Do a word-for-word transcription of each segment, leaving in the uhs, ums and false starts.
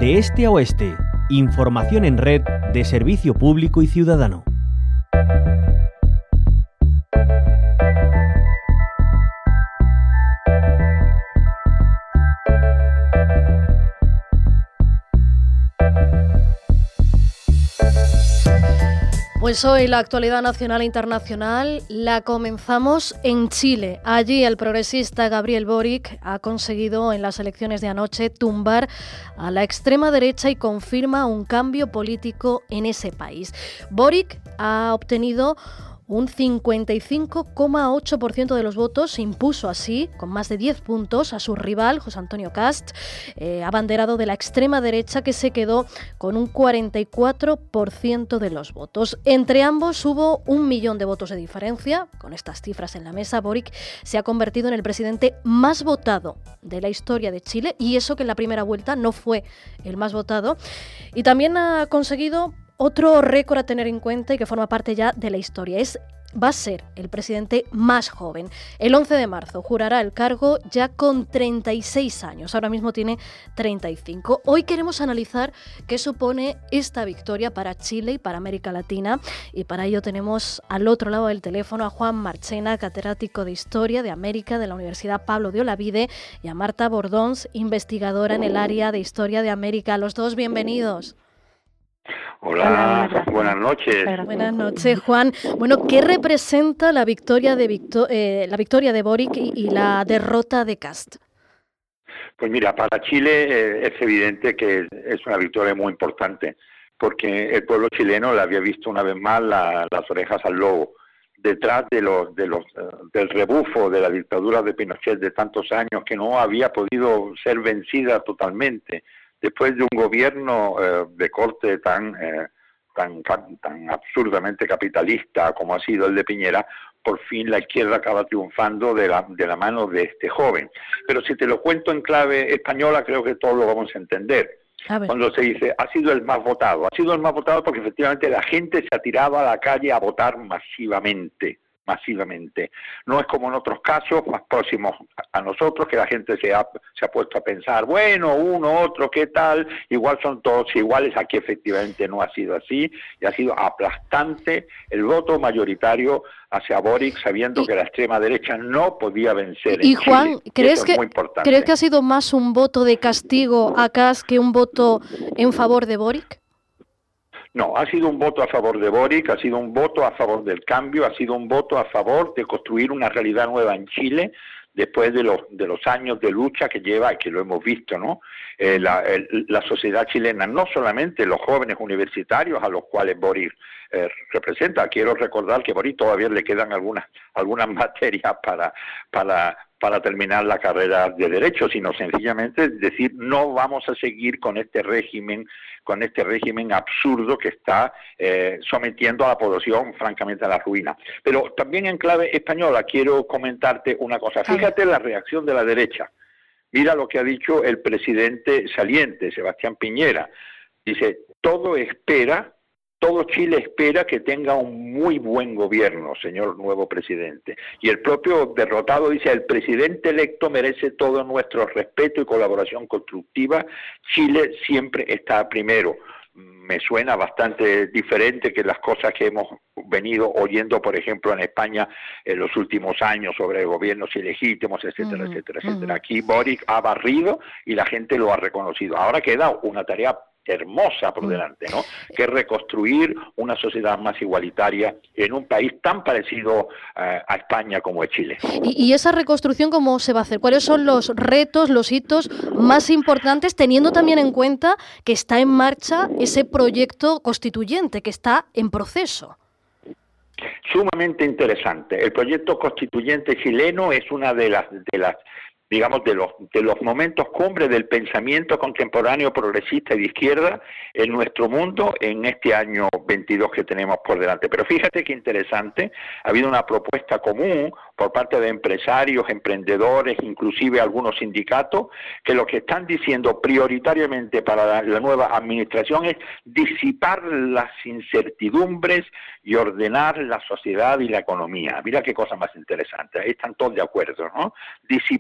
De este a oeste, información en red de servicio público y ciudadano. Pues hoy la actualidad nacional e internacional la comenzamos en Chile. Allí el progresista Gabriel Boric ha conseguido en las elecciones de anoche tumbar a la extrema derecha y confirma un cambio político en ese país. Boric ha obtenido un cincuenta y cinco coma ocho por ciento de los votos, se impuso así, con más de diez puntos, a su rival, José Antonio Kast, eh, abanderado de la extrema derecha, que se quedó con un cuarenta y cuatro por ciento de los votos. Entre ambos hubo un millón de votos de diferencia. Con estas cifras en la mesa, Boric se ha convertido en el presidente más votado de la historia de Chile, y eso que en la primera vuelta no fue el más votado. Y también ha conseguido otro récord a tener en cuenta y que forma parte ya de la historia. Es, va a ser el presidente más joven. El once de marzo jurará el cargo ya con treinta y seis años. Ahora mismo tiene treinta y cinco. Hoy queremos analizar qué supone esta victoria para Chile y para América Latina. Y para ello tenemos al otro lado del teléfono a Juan Marchena, catedrático de Historia de América de la Universidad Pablo de Olavide, y a Marta Bordons, investigadora en el área de Historia de América. Los dos, bienvenidos. Hola, Hola buenas noches. Buenas noches, Juan. Bueno, ¿qué representa la victoria de Victor, eh, la victoria de Boric y, y la derrota de Kast? Pues mira, para Chile eh, es evidente que es una victoria muy importante, porque el pueblo chileno le había visto una vez más la, las orejas al lobo. Detrás de los, de los, uh, del rebufo de la dictadura de Pinochet de tantos años, que no había podido ser vencida totalmente, después de un gobierno eh, de corte tan, eh, tan tan absurdamente capitalista como ha sido el de Piñera, por fin la izquierda acaba triunfando de la, de la mano de este joven. Pero si te lo cuento en clave española, creo que todos lo vamos a entender. A Cuando se dice, ha sido el más votado, ha sido el más votado porque efectivamente la gente se ha tirado a la calle a votar masivamente. masivamente. No es como en otros casos más próximos a nosotros, que la gente se ha, se ha puesto a pensar, bueno, uno, otro, ¿qué tal? Igual son todos iguales. Aquí efectivamente no ha sido así, y ha sido aplastante el voto mayoritario hacia Boric, sabiendo y, que la extrema derecha no podía vencer en Y Juan, Chile. ¿crees que, ¿crees que ha sido más un voto de castigo a Kast que un voto en favor de Boric? No, ha sido un voto a favor de Boric, ha sido un voto a favor del cambio, ha sido un voto a favor de construir una realidad nueva en Chile, después de los de los años de lucha que lleva, y que lo hemos visto, ¿no? Eh, la, el, la sociedad chilena, no solamente los jóvenes universitarios a los cuales Boric eh, representa. Quiero recordar que a Boric todavía le quedan algunas algunas materias para para para terminar la carrera de Derecho, sino sencillamente decir, no vamos a seguir con este régimen, con este régimen absurdo que está eh, sometiendo a la población francamente a la ruina. Pero también en clave española quiero comentarte una cosa. Fíjate la reacción de la derecha. Mira lo que ha dicho el presidente saliente, Sebastián Piñera. Dice, todo espera... Todo Chile espera que tenga un muy buen gobierno, señor nuevo presidente. Y el propio derrotado dice, el presidente electo merece todo nuestro respeto y colaboración constructiva. Chile siempre está primero. Me suena bastante diferente que las cosas que hemos venido oyendo, por ejemplo, en España en los últimos años sobre gobiernos ilegítimos, etcétera, uh-huh, etcétera, uh-huh. etcétera. Aquí Boric ha barrido y la gente lo ha reconocido. Ahora queda una tarea hermosa por delante, ¿no? Que es reconstruir una sociedad más igualitaria en un país tan parecido uh, a España como es Chile. ¿Y, y esa reconstrucción cómo se va a hacer? ¿Cuáles son los retos, los hitos más importantes, teniendo también en cuenta que está en marcha ese proyecto constituyente, que está en proceso? Sumamente interesante. El proyecto constituyente chileno es una de las de las digamos, de los, de los momentos cumbre del pensamiento contemporáneo progresista y de izquierda en nuestro mundo en este año veintidós que tenemos por delante. Pero fíjate qué interesante, ha habido una propuesta común por parte de empresarios, emprendedores, inclusive algunos sindicatos, que lo que están diciendo prioritariamente para la, la nueva administración es disipar las incertidumbres y ordenar la sociedad y la economía. Mira qué cosa más interesante, ahí están todos de acuerdo, ¿no? Disipar las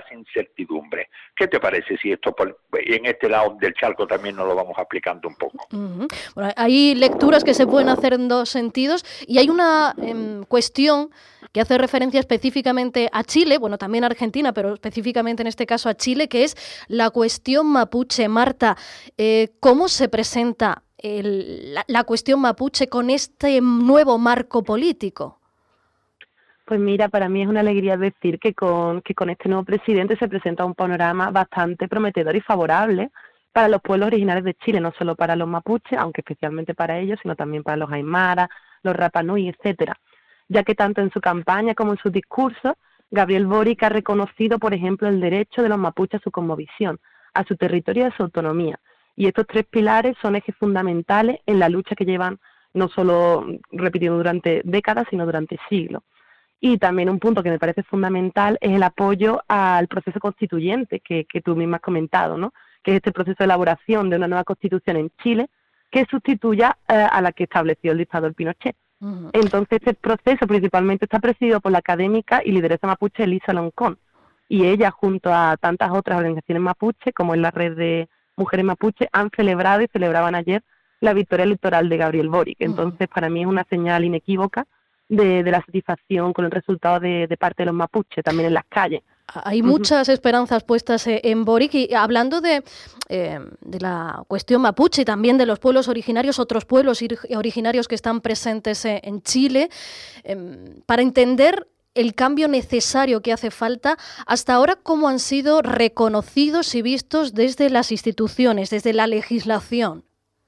incertidumbre. ¿Qué te parece si esto por, en este lado del charco también nos lo vamos aplicando un poco? Uh-huh. Bueno, hay lecturas que se pueden hacer en dos sentidos y hay una eh, cuestión que hace referencia específicamente a Chile, bueno, también a Argentina, pero específicamente en este caso a Chile, que es la cuestión mapuche. Marta, eh, ¿cómo se presenta el, la, la cuestión mapuche con este nuevo marco político? Pues mira, para mí es una alegría decir que con, que con este nuevo presidente se presenta un panorama bastante prometedor y favorable para los pueblos originarios de Chile, no solo para los mapuches, aunque especialmente para ellos, sino también para los aymara, los Rapa Nui, etcétera. Ya que tanto en su campaña como en sus discursos, Gabriel Boric ha reconocido, por ejemplo, el derecho de los mapuches a su cosmovisión, a su territorio y a su autonomía. Y estos tres pilares son ejes fundamentales en la lucha que llevan no solo repitiendo durante décadas, sino durante siglos. Y también un punto que me parece fundamental es el apoyo al proceso constituyente que, que tú misma has comentado, ¿no? Que es este proceso de elaboración de una nueva constitución en Chile que sustituya eh, a la que estableció el dictador Pinochet. Uh-huh. Entonces este proceso principalmente está presidido por la académica y lideresa mapuche Elisa Loncón, y ella junto a tantas otras organizaciones mapuche, como es la red de mujeres mapuche, han celebrado y celebraban ayer la victoria electoral de Gabriel Boric. Entonces uh-huh. para mí es una señal inequívoca De, de la satisfacción con el resultado de, de parte de los mapuches, también en las calles. Hay muchas uh-huh. esperanzas puestas en Boric, y hablando de, eh, de la cuestión mapuche y también de los pueblos originarios, otros pueblos originarios que están presentes en Chile, eh, para entender el cambio necesario que hace falta, hasta ahora, ¿cómo han sido reconocidos y vistos desde las instituciones, desde la legislación?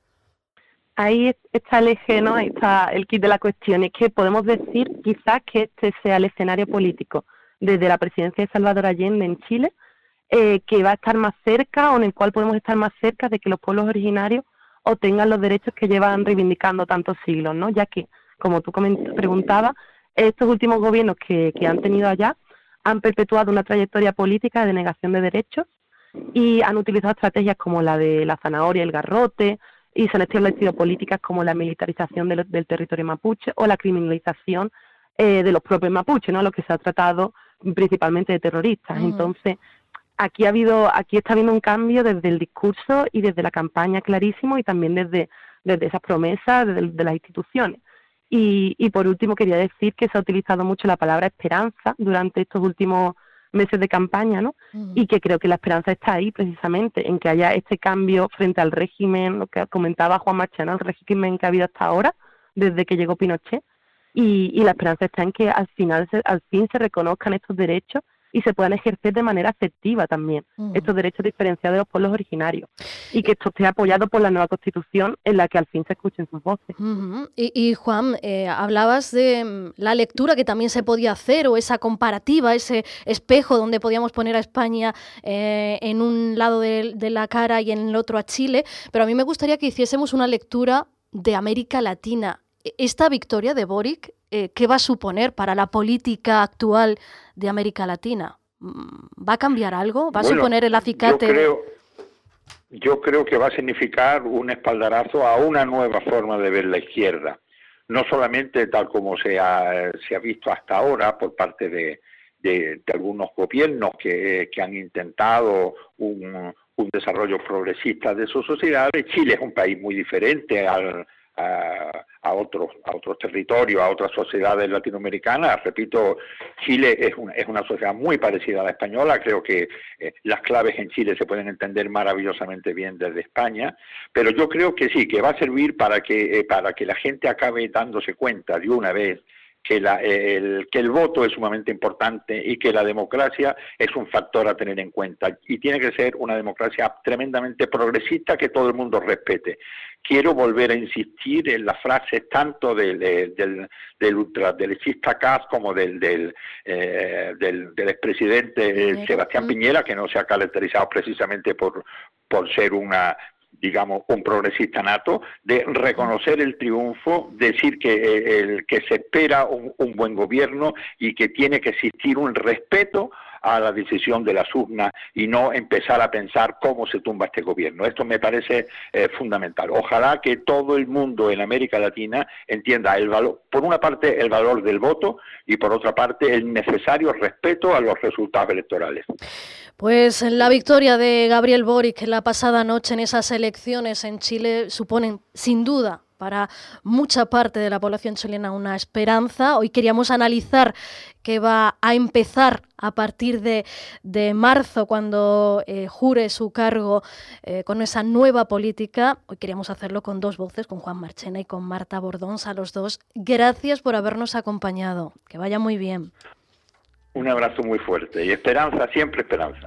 Ahí está el eje, ¿no? Ahí está el kit de la cuestión. Es que podemos decir quizás que este sea el escenario político desde la presidencia de Salvador Allende en Chile, eh, que va a estar más cerca, o en el cual podemos estar más cerca de que los pueblos originarios obtengan los derechos que llevan reivindicando tantos siglos, ¿no? Ya que, como tú preguntabas, estos últimos gobiernos que, que han tenido allá han perpetuado una trayectoria política de negación de derechos y han utilizado estrategias como la de la zanahoria, el garrote, y se han establecido políticas como la militarización del, del territorio mapuche o la criminalización eh, de los propios mapuches, ¿no? Lo que se ha tratado principalmente de terroristas. Uh-huh. Entonces, aquí ha habido, aquí está habiendo un cambio desde el discurso y desde la campaña clarísimo, y también desde, desde esas promesas de, de las instituciones. Y, y por último quería decir que se ha utilizado mucho la palabra esperanza durante estos últimos meses de campaña, ¿no? Uh-huh. Y que creo que la esperanza está ahí precisamente, en que haya este cambio frente al régimen, lo que comentaba Juan Marchena, el régimen que ha habido hasta ahora, desde que llegó Pinochet, y, y la esperanza está en que al final, se, al fin se reconozcan estos derechos y se puedan ejercer de manera efectiva también, uh-huh. estos derechos diferenciados de los pueblos originarios, y que esto esté apoyado por la nueva Constitución en la que al fin se escuchen sus voces. Uh-huh. Y, y Juan, eh, hablabas de la lectura que también se podía hacer, o esa comparativa, ese espejo donde podíamos poner a España eh, en un lado de, de la cara y en el otro a Chile, pero a mí me gustaría que hiciésemos una lectura de América Latina. Esta victoria de Boric, eh, ¿qué va a suponer para la política actual de América Latina? ¿Va a cambiar algo? ¿Va bueno, a suponer el acicate? Yo creo, yo creo que va a significar un espaldarazo a una nueva forma de ver la izquierda. No solamente tal como se ha, se ha visto hasta ahora por parte de, de, de algunos gobiernos que, que han intentado un, un desarrollo progresista de sus sociedades. Chile es un país muy diferente al A, a otros a otros territorios, a otras sociedades latinoamericanas. Repito, Chile es una, es una sociedad muy parecida a la española. Creo que eh, las claves en Chile se pueden entender maravillosamente bien desde España, pero yo creo que sí, que va a servir para que eh, para que la gente acabe dándose cuenta de una vez que, la, el, que el voto es sumamente importante y que la democracia es un factor a tener en cuenta, y tiene que ser una democracia tremendamente progresista que todo el mundo respete. Quiero volver a insistir en las frases tanto del, del, del ultraderechista Kast como del, del, eh, del, del expresidente Sebastián Piñera, que no se ha caracterizado precisamente por, por ser una... digamos, un progresista nato, de reconocer el triunfo, decir que, el, que se espera un, un buen gobierno y que tiene que existir un respeto a la decisión de las urnas y no empezar a pensar cómo se tumba este gobierno. Esto me parece eh, fundamental. Ojalá que todo el mundo en América Latina entienda el valor, por una parte el valor del voto y por otra parte el necesario respeto a los resultados electorales. Pues la victoria de Gabriel Boric la pasada noche en esas elecciones en Chile suponen sin duda para mucha parte de la población chilena una esperanza. Hoy queríamos analizar qué va a empezar a partir de, de marzo, cuando eh, jure su cargo eh, con esa nueva política. Hoy queríamos hacerlo con dos voces, con Juan Marchena y con Marta Bordons. A los dos, gracias por habernos acompañado. Que vaya muy bien. Un abrazo muy fuerte y esperanza, siempre esperanza.